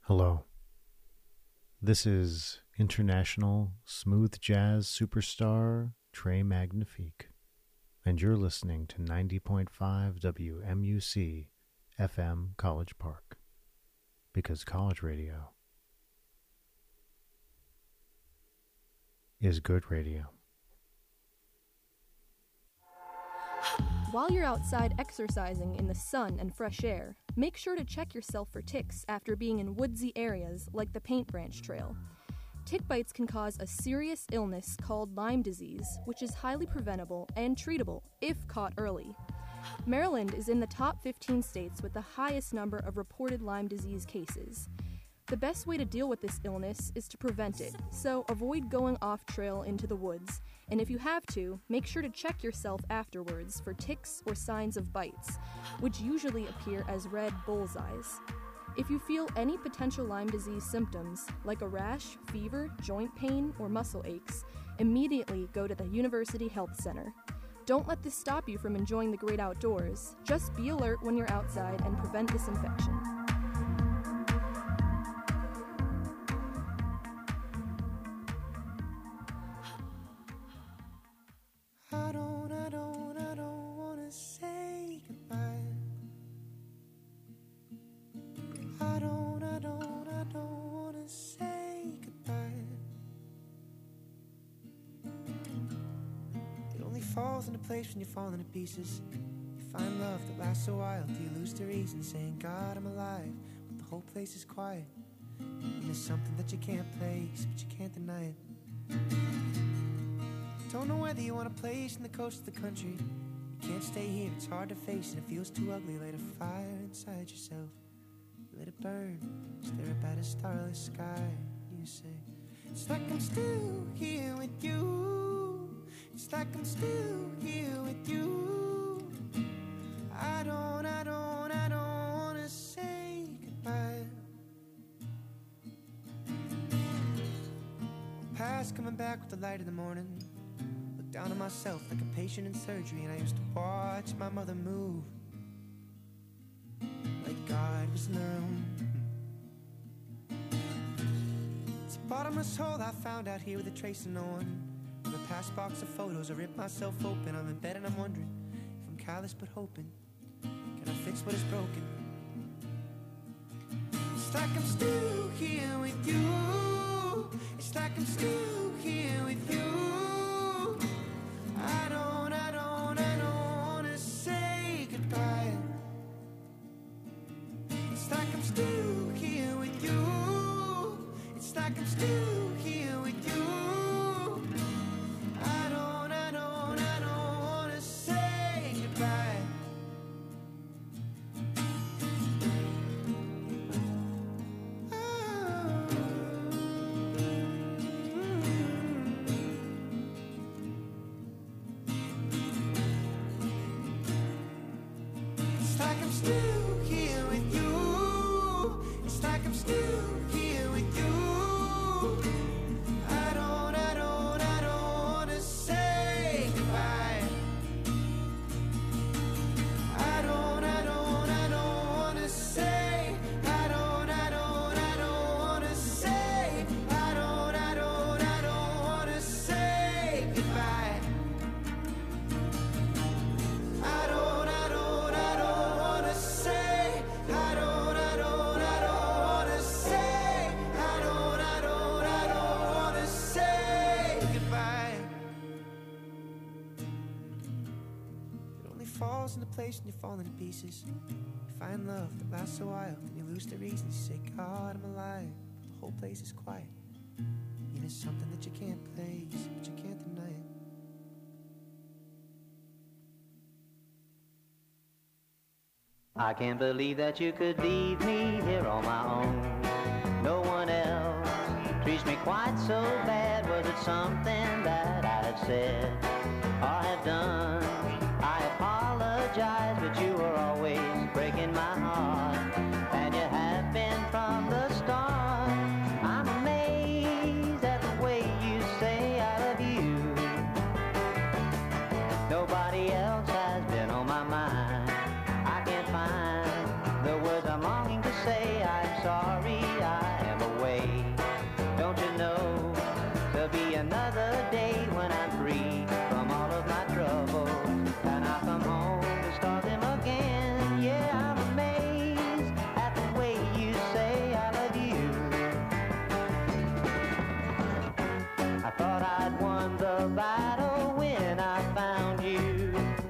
Hello. This is international smooth jazz superstar Trey Magnifique, and you're listening to 90.5 WMUC FM College Park, because college radio is good radio. While you're outside exercising in the sun and fresh air, make sure to check yourself for ticks after being in woodsy areas like the Paint Branch Trail. Tick bites can cause a serious illness called Lyme disease, which is highly preventable and treatable if caught early. Maryland is in the top 15 states with the highest number of reported Lyme disease cases. The best way to deal with this illness is to prevent it, so avoid going off trail into the woods, and if you have to, make sure to check yourself afterwards for ticks or signs of bites, which usually appear as red bullseyes. If you feel any potential Lyme disease symptoms, like a rash, fever, joint pain, or muscle aches, immediately go to the University Health Center. Don't let this stop you from enjoying the great outdoors. Just be alert when you're outside and prevent this infection. I don't wanna say goodbye. I don't wanna say goodbye. It only falls into place when you're falling to pieces. You find love that lasts a while till you lose the reason, saying, God, I'm alive, but the whole place is quiet. And there's something that you can't place, but you can't deny it. Don't know whether you want a place in the coast of the country. You can't stay here, it's hard to face, and it feels too ugly. Light a fire inside yourself, let it burn. Stare up at a starless sky. You say, it's like I'm still here with you. It's like I'm still here with you. I don't wanna say goodbye. Past coming back with the light of the morning. Down on myself like a patient in surgery, and I used to watch my mother move like God was in the room. It's a bottomless hole I found out here with a trace of no one. With a past box of photos, I ripped myself open. I'm in bed and I'm wondering if I'm callous but hoping. Can I fix what is broken? It's like I'm still here with you. It's like I'm still here with you. I don't wanna say goodbye. It's like I'm still here with you. It's like I'm still here with you. I don't wanna say goodbye. It's like I'm still here with you. It's like I'm still here with you. I don't wanna say goodbye. I don't wanna say. I don't wanna say. I don't wanna say goodbye. I don't wanna say. I don't wanna say. I don't wanna say goodbye. It only falls into place when you're falling to pieces. You find love that lasts a while, then you lose the reason. You say, God, I'm alive, but the whole place is quiet. You know something that you can't place, but you can't deny it. I can't believe that you could leave me here on my own. No one else treats me quite so bad. Was it something that I had said or have done? I apologize, but you were always breaking my heart, and you have been from the start. I'm amazed at the way you say I love you. Nobody else has been on my mind. I can't find the words I'm longing to say. I'm sorry, I'd won the battle when I found you.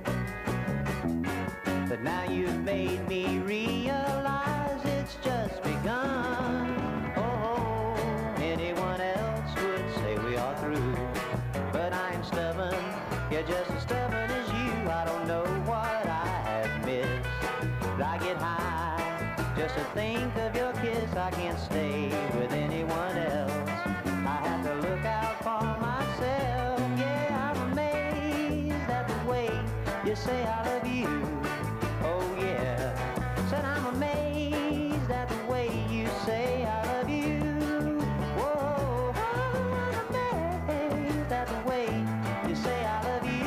But now you've made me realize it's just begun. Oh, anyone else would say we are through. But I'm stubborn, you're just as stubborn as you. I don't know what I have missed. I get high just to think of your kiss. I can't stay with anyone else. I have to look out for myself. Yeah, I'm amazed at the way you say I love you. Oh yeah, said I'm amazed at the way you say I love you. Whoa, I'm amazed at the way you say I love you.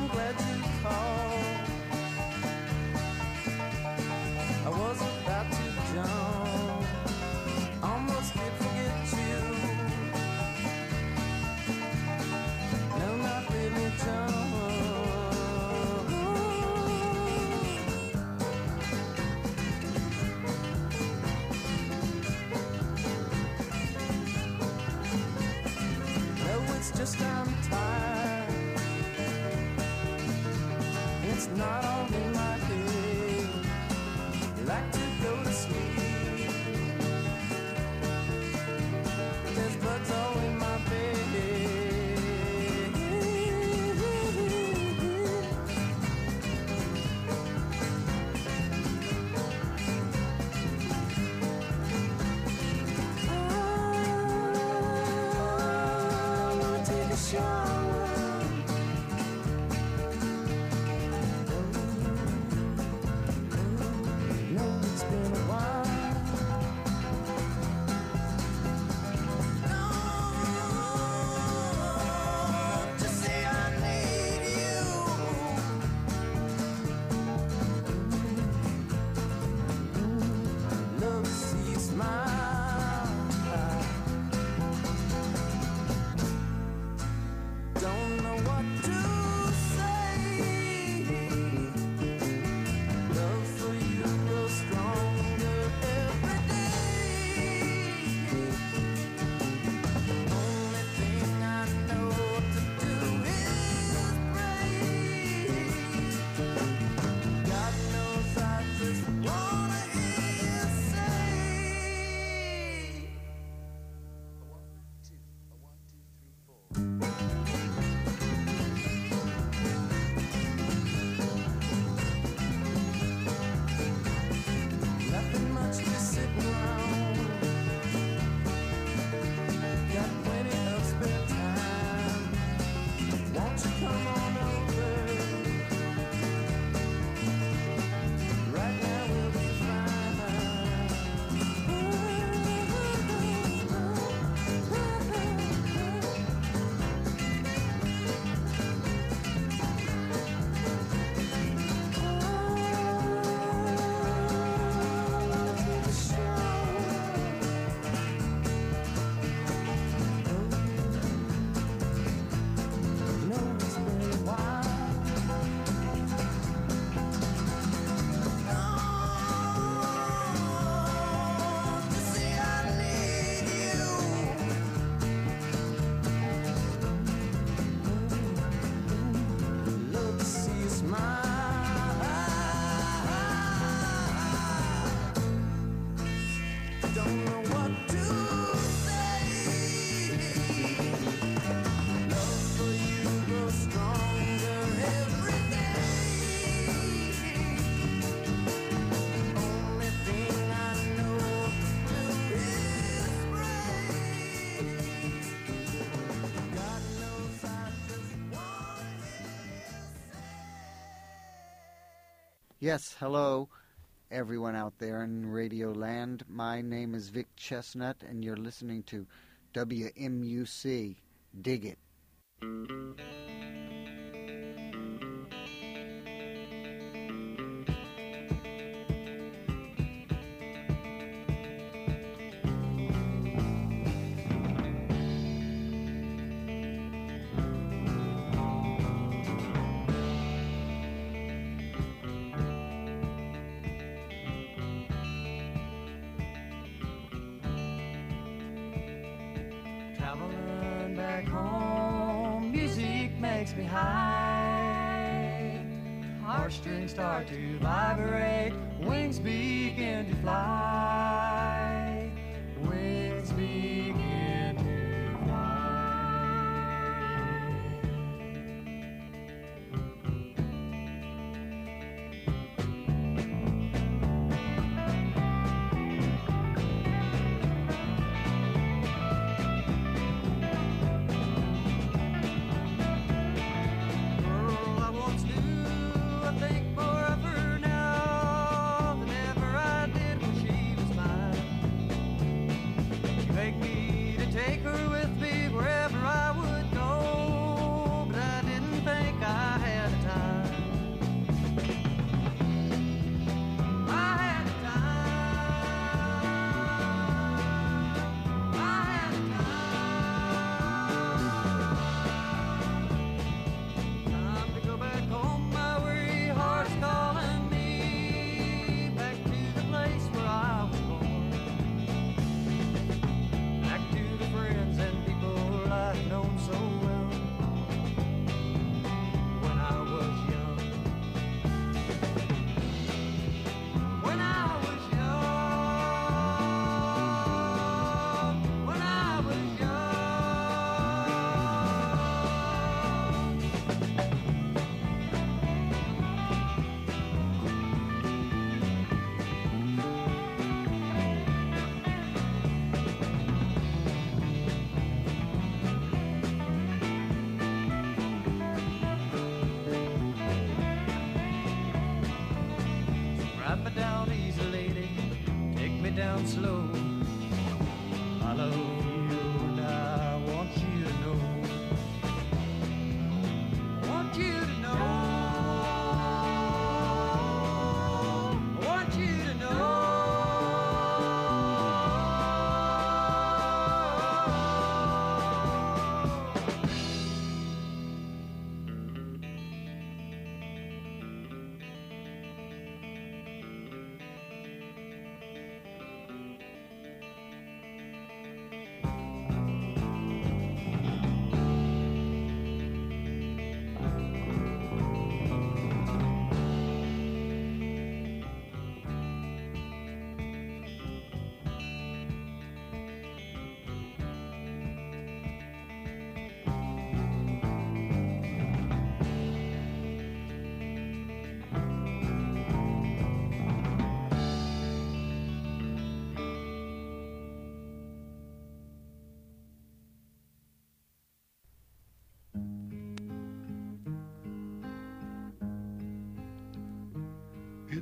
I'm glad you called. I was about to jump, almost did forget you. No, not really jump. No, it's just I'm tired. It's not all in my head. Like to go to sleep. There's bugs all in my bed. I wanna take a shower. No, it's been a while. No, to say I need you. Love to see you smile. Don't know what to say. Love for you grows stronger every day. Only thing I know to do is pray. God knows I just wanna hear you say. Nothing much to sit around. Got plenty of spare time. Won't you come on over? Right now we'll be No, it's been a while. To say I need you. Love to see you smile. Don't know what to say. Love for you grows stronger every day. Only thing I know to do is pray. God knows I just want to say. Yes, hello, everyone out there in Radio Land. My name is Vic Chestnut, and you're listening to WMUC. Dig it. Traveling back home, music makes me high. Heartstrings start to vibrate, wings begin to fly. Wings begin to fly. Girl, I once knew, I think forever now, than ever I did when she was mine. She make me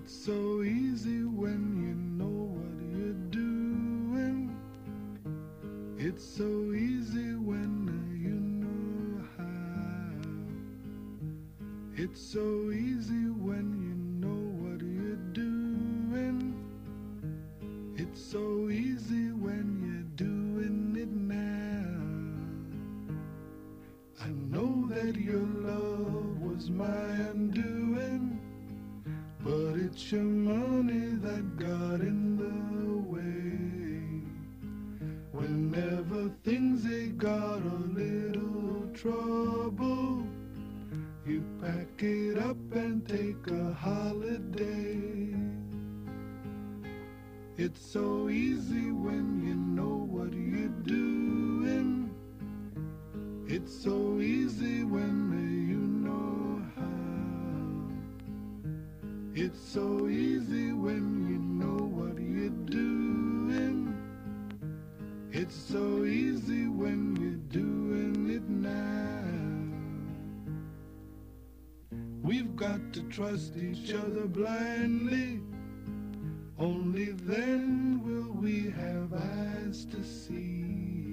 It's so easy when you know what you're doing. It's so easy when you know how. It's so easy when you know what you're doing. It's so easy when you're doing it now. I know that your love was my undoing, but it's your money that got in the way. Whenever things they got a little trouble, you pack it up and take a holiday. It's so easy when you know what you're doing. It's so easy when you know how. It's so easy when you know what you're doing. It's so easy when you're doing it now. We've got to trust each other blindly. Only then will we have eyes to see.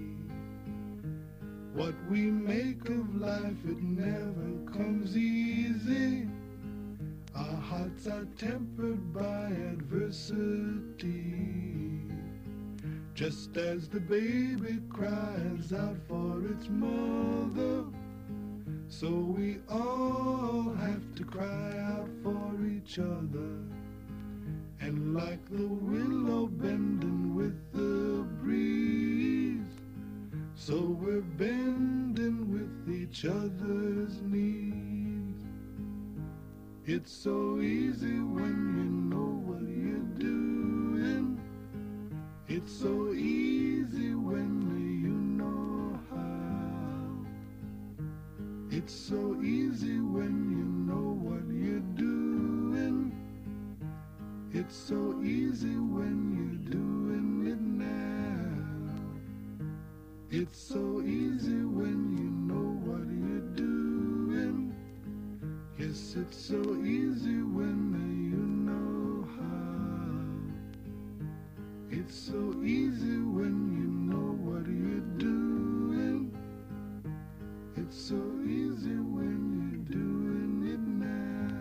What we make of life, it never comes easy. Our hearts are tempered by adversity. Just as the baby cries out for its mother, so we all have to cry out for each other. And like the willow bending with the breeze, so we're bending with each other's needs. It's so easy when you know what you're doing. It's so easy when you know how. It's so easy when you know what you're doing. It's so easy when you're doing it now. It's so easy when you know what you're doing. Yes, it's so easy when you know how. It's so easy when you know what you're doing. It's so easy when you're doing it now.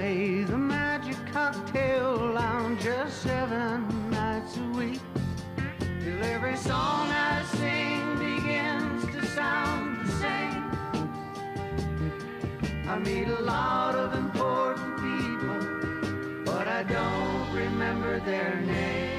play the Magic Cocktail Lounge just 7 nights a week, till every song I sing begins to sound the same. I meet a lot of important people, but I don't remember their names.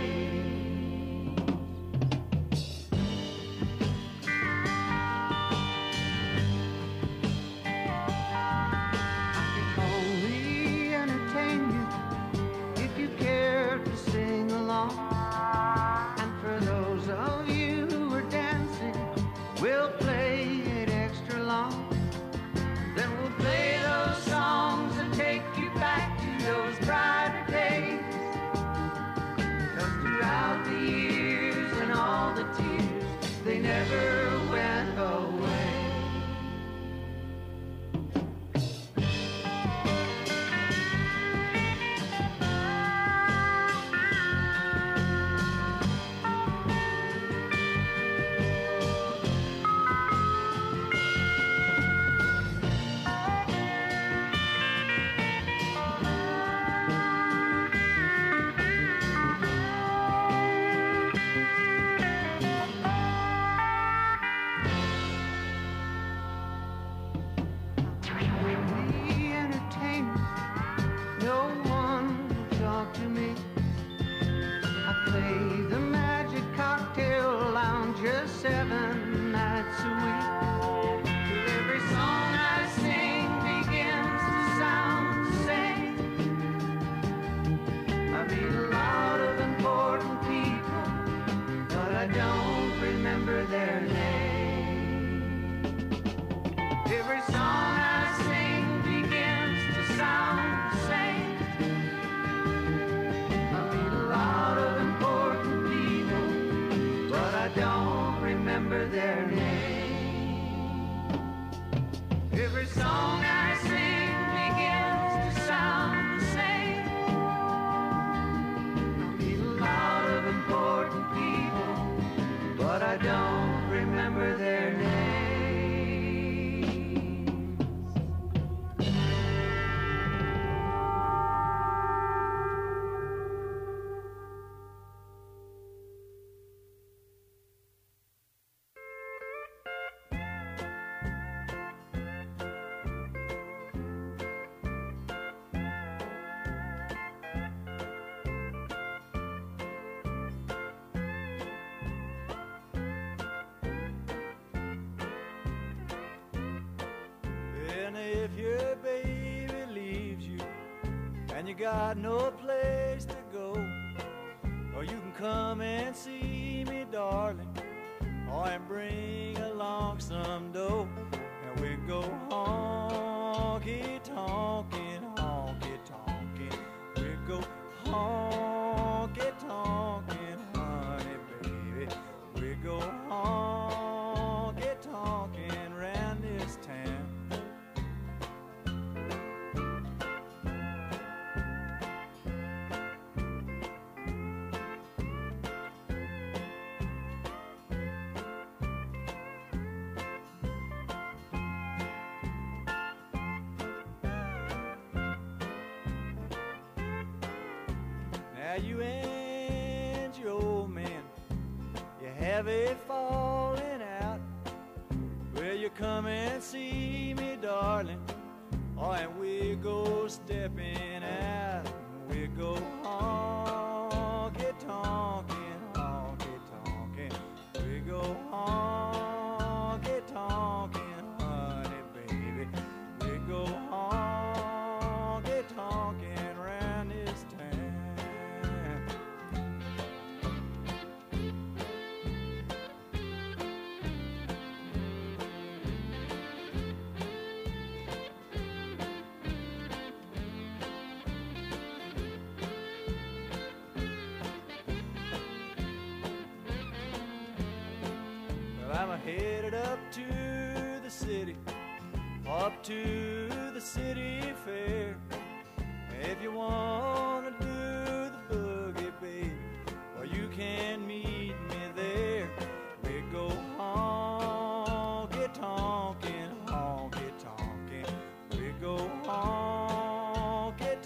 If your baby leaves you and you got no place to go, or you can come and see me, darling, or and bring along some dough, and we go honky tonkin', honky tonkin'. We go honky tonkin', honey baby. We go honky tonkin' round this town. Now you and your old man, you have a falling out. Will you come and see me, darling? Oh, and we go stepping out. We go honky tonkin', honky tonkin'. We go honky tonkin', honey baby. We go honky tonkin' round this town. I'm headed up to the city, up to the city fair. If you wanna do the boogie, babe, well, you can meet me there. We go honky tonkin', honky tonkin'. We go honky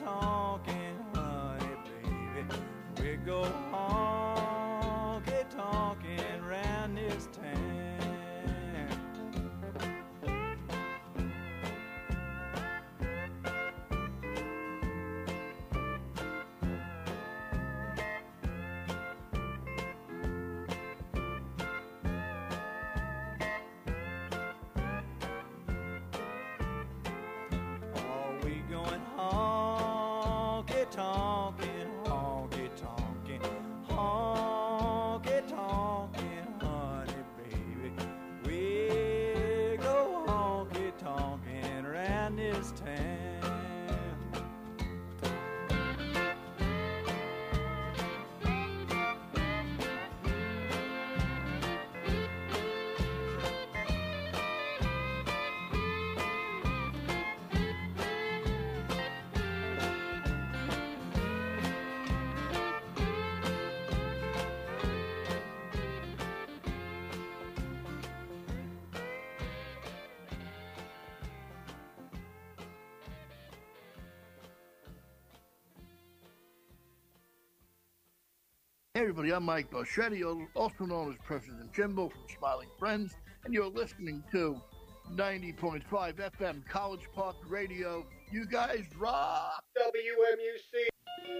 Hey everybody, I'm Mike Boschetti, also known as President Jimbo from Smiling Friends, and you're listening to 90.5 FM College Park Radio. You guys rock! WMUC!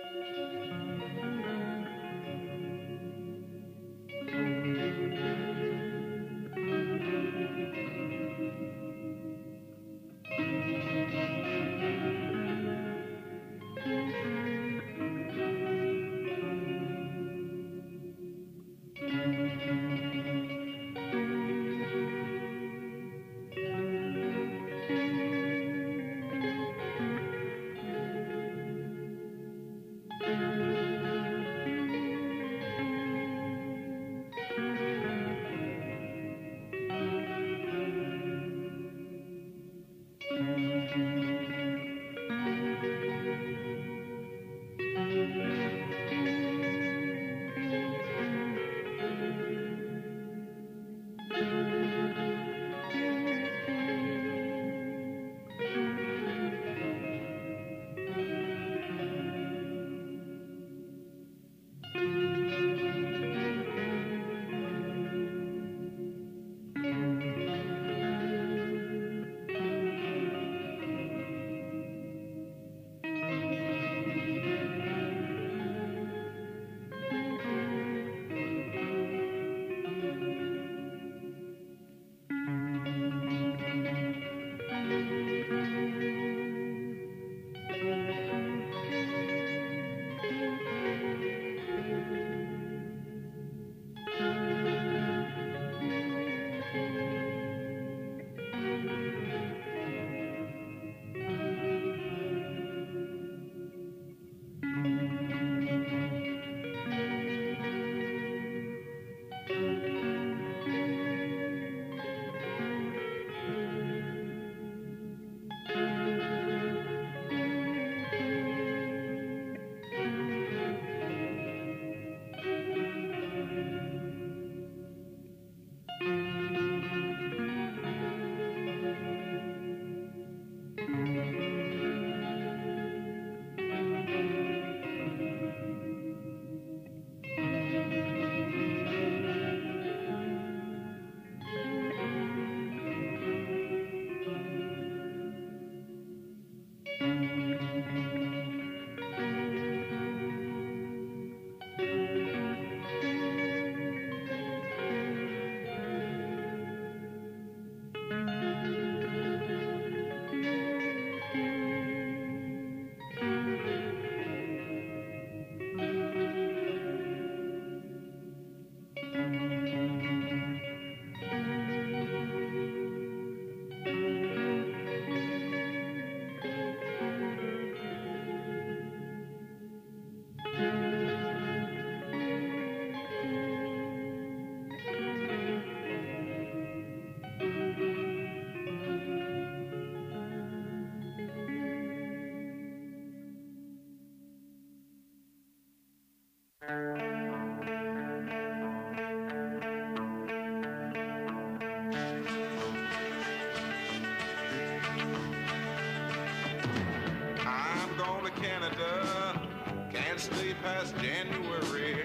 Canada, can't stay past January.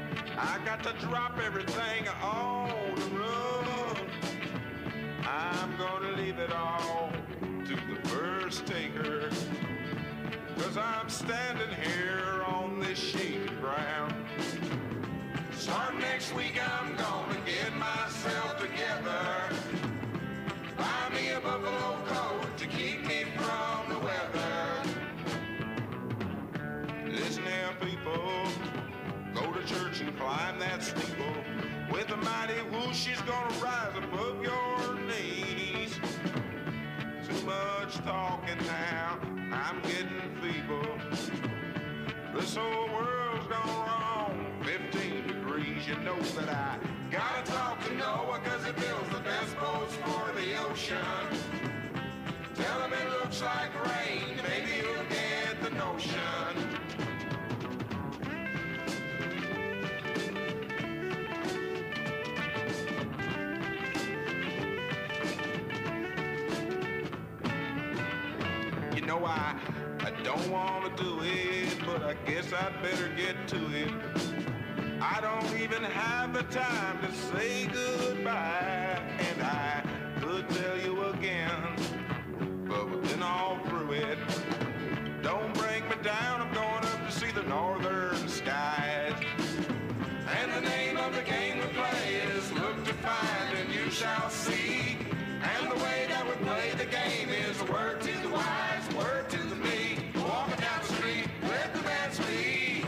I got to drop everything on the road. I'm gonna leave it all to the first taker, 'cause I'm standing here on this shaky ground. Start next week, I'm gonna get myself together. Buy me a buffalo coat to keep me from the weather. Listen here, people, go to church and climb that steeple. With a mighty whoosh, she's gonna rise above your knees. Too much talking now, I'm getting feeble. This whole world's gone wrong, 15 degrees. You know that I gotta talk to Noah, 'cause he builds the best boats for the ocean. Tell him it looks like rain, maybe he'll get the notion. You know I don't want to do it, but I guess I'd better get to it. I don't even have the time to say goodbye. And I could tell you again, but we've been all through it. Don't break me down, I'm going up to see the northern skies. And the name of the game we play is look to find and you shall see. And the way that we play the game is a word to the wise, word to the me. Walking down the street, let the man speak.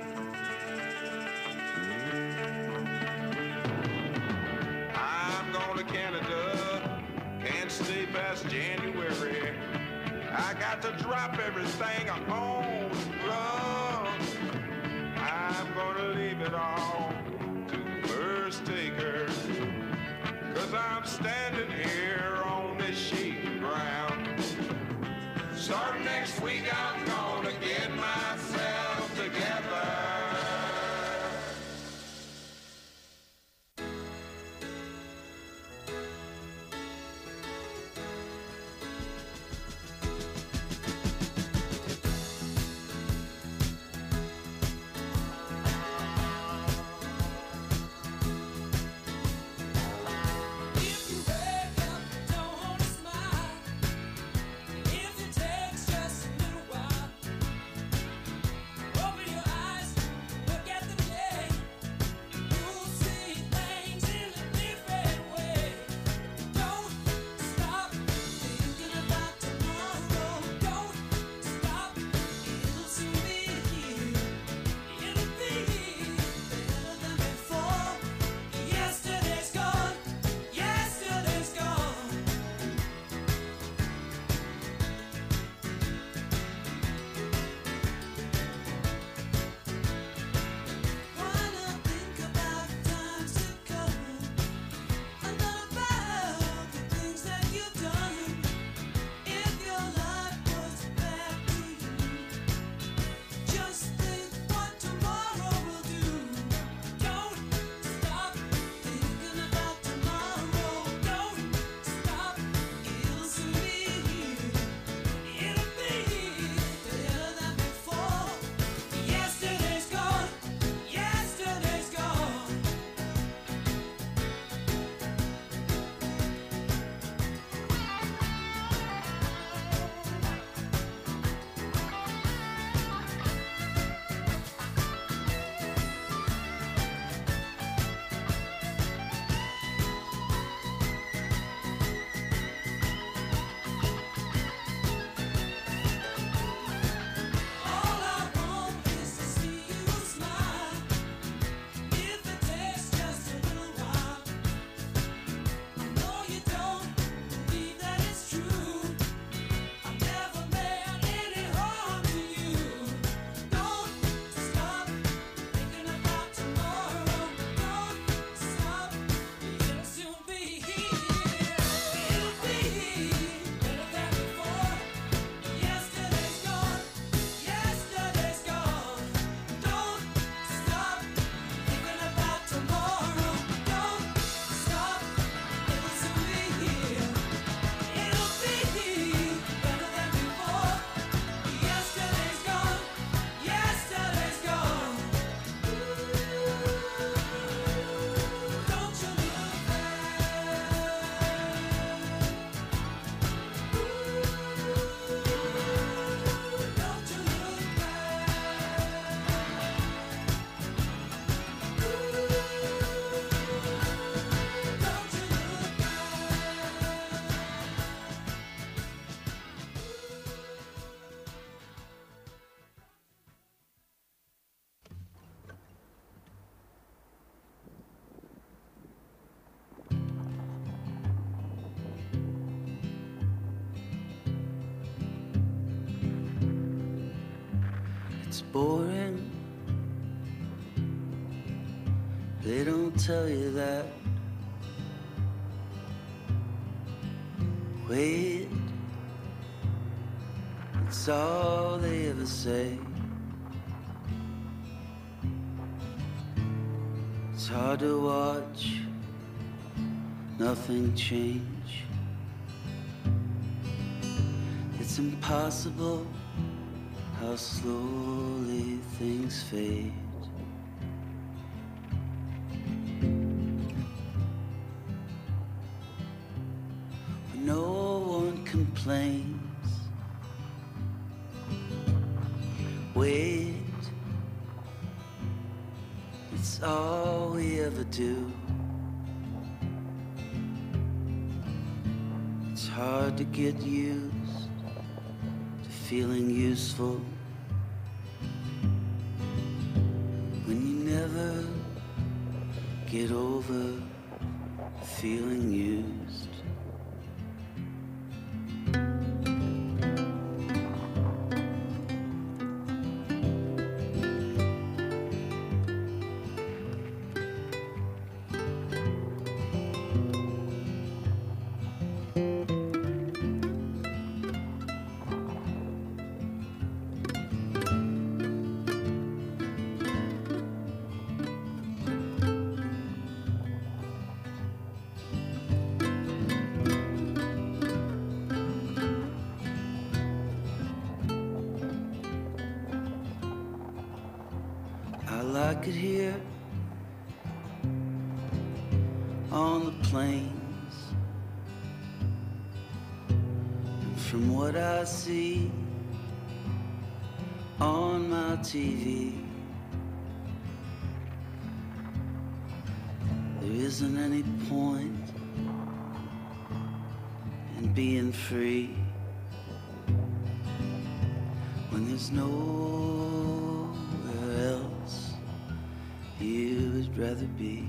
I'm going to Canada, can't stay past January. I got to drop everything I own, love. I'm gonna leave it all to the first taker. 'Cause I'm standing here on this shaky ground. Starting next week, I'm gonna get myself together. Boring. They don't tell you that. Wait, it's all they ever say. It's hard to watch nothing change. It's impossible how slowly things fade. plains. Wait, it's all we ever do. It's hard to get used to feeling useful when you never get over feeling used. I like it here on the plains, and from what I see on my TV, there isn't any point in being free when there's nowhere else you would rather be.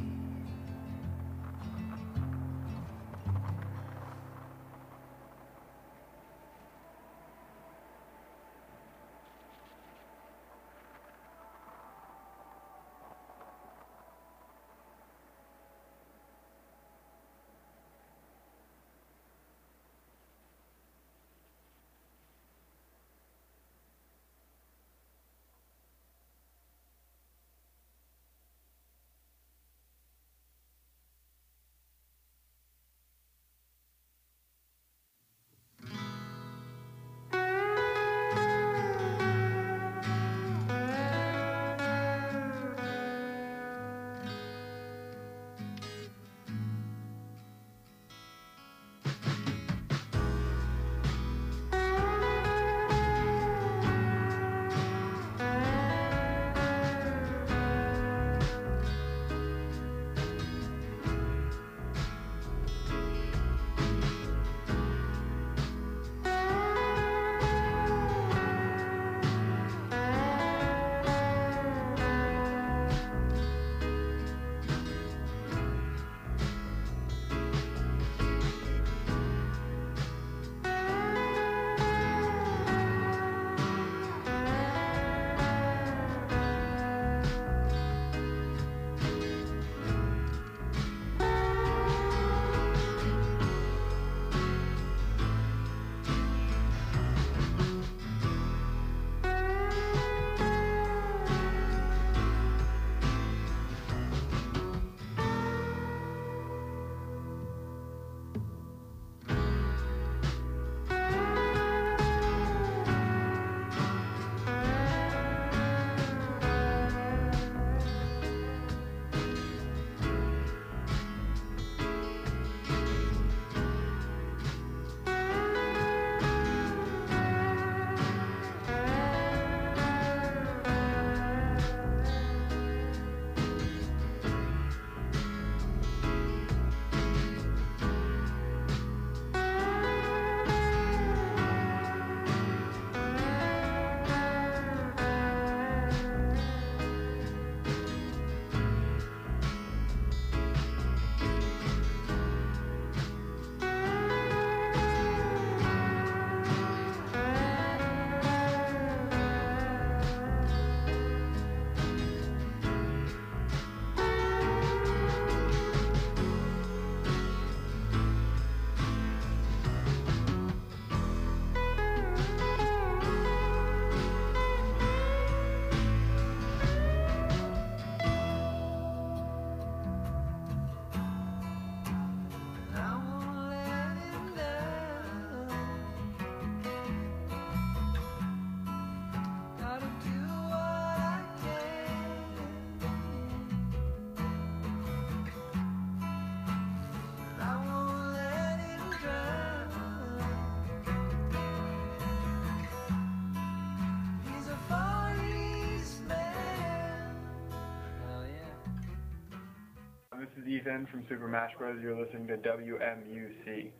is Ethan from Super Mash Bros. You're listening to WMUC.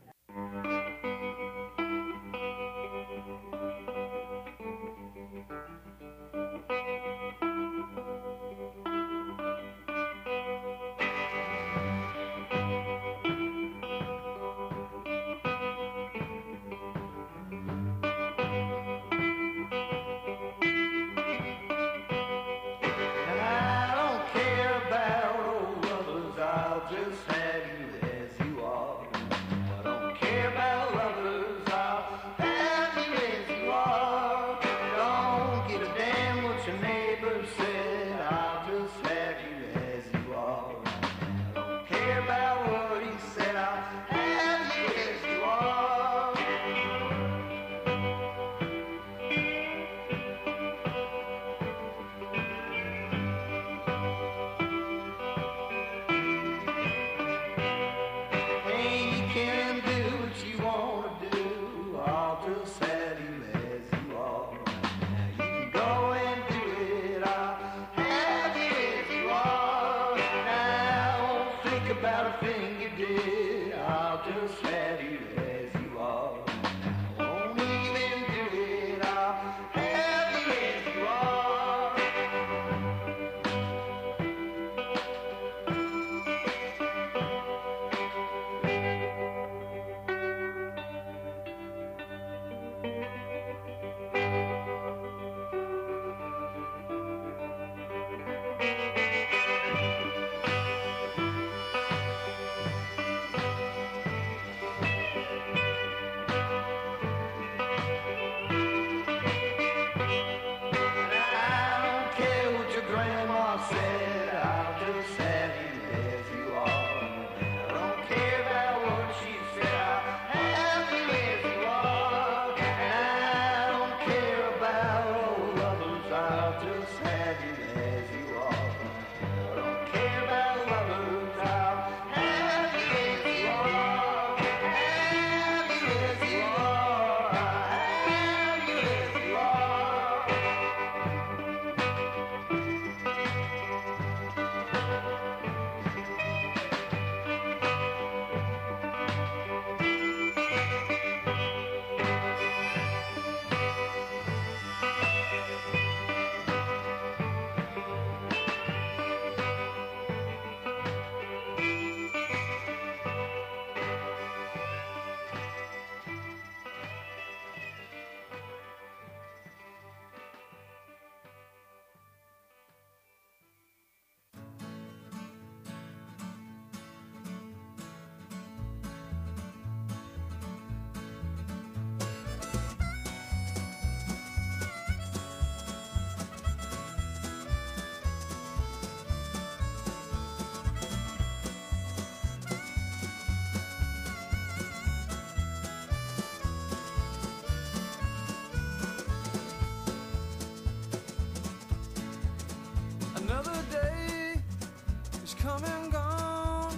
Another day is come and gone,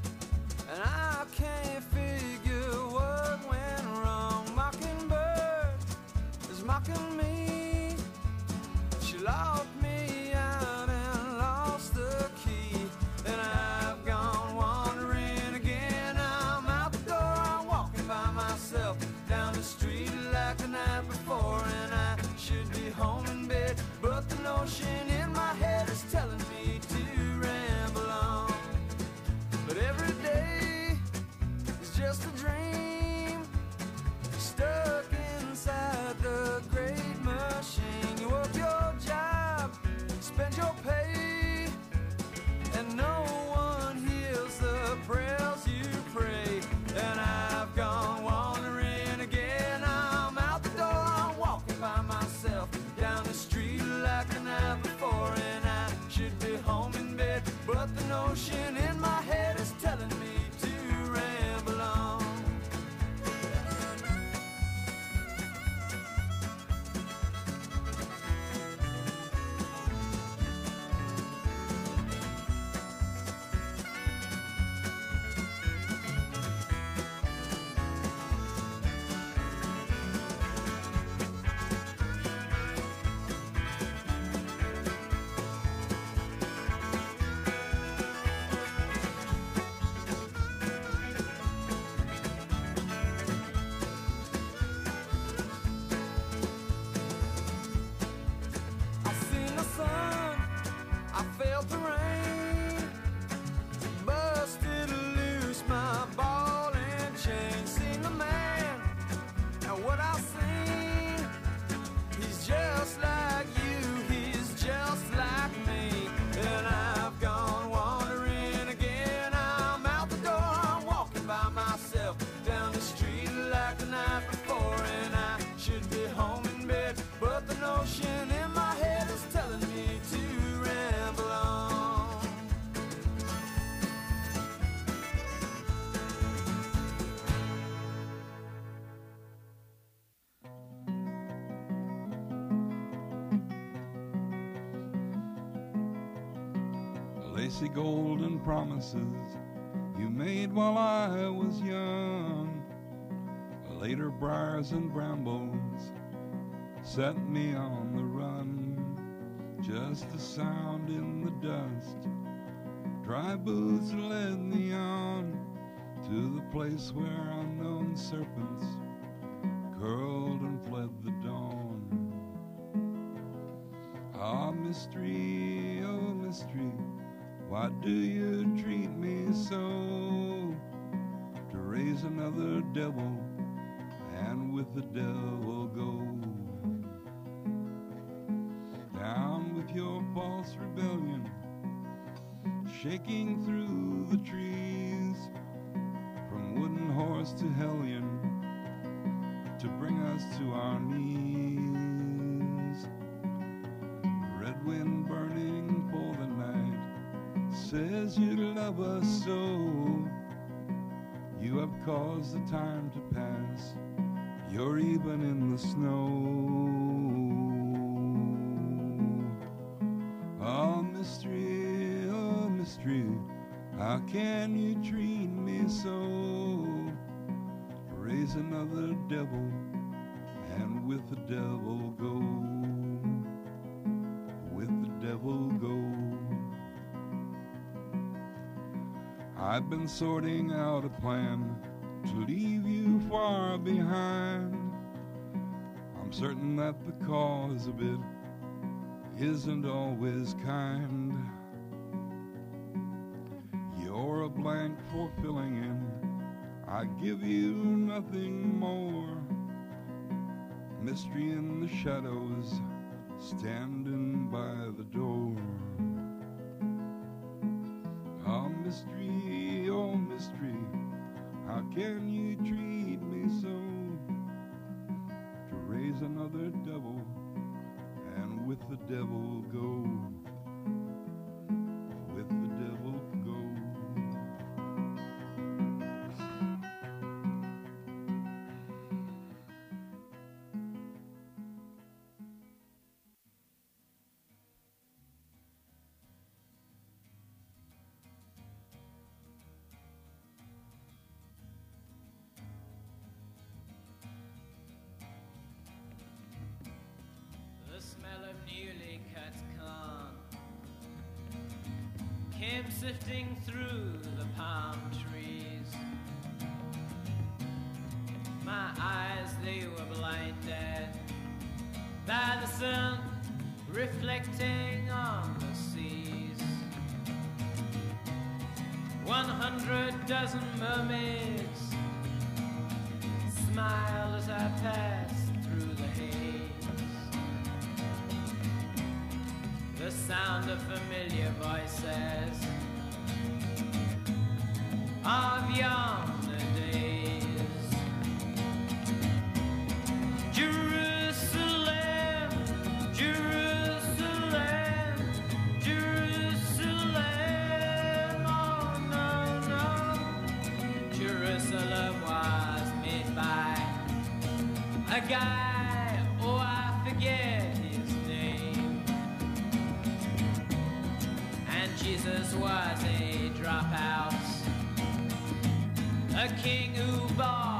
and I can't figure what went wrong. Mockingbird is mocking me. She locked me out and lost the key, and I've gone wandering again. I'm out the door, I'm walking by myself down the street like the night before, and I should be home in bed, but the notion in my head is telling me to ramble on. But every day is just a dream, stuck inside the great machine. You work your job, spend your pay, and no one hears the prayers you pray. And I've gone wandering again. I'm out the door, I'm walking by myself down the street like the night before, and I should be home in bed, but the notion in my head is telling me to ramble on. icy golden promises you made while I was young. Later briars and brambles set me on the run. Just a sound in the dust, dry boots led me on to the place where unknown serpents curled and fled the dawn. Ah, mystery, oh mystery, why do you treat me so? To raise another devil and with the devil go. Down with your false rebellion, shaking through the trees, from wooden horse to hellion, to bring us to our knees. Red wind burning for the night says you love us so. You have caused the time to pass, you're even in the snow. Oh mystery, how can you treat me so? Raise another devil and with the devil go. With the devil go. I've been sorting out a plan to leave you far behind. I'm certain that the cause of it isn't always kind. You're a blank for filling in, I give you nothing more. Mystery in the shadows, standing by the door. Oh mystery, how can you treat me so? To raise another devil and with the devil go. With the devil go. Newly cut corn came sifting through the palm trees. My eyes, they were blinded by the sun reflecting on the seas. 100 dozen mermaids smiled as I passed through the haze. The sound of familiar voices of yonder days. Jerusalem, Jerusalem, Jerusalem, oh no, no. Jerusalem was made by a guy, oh I forget his name. Jesus was a dropout, a king who bought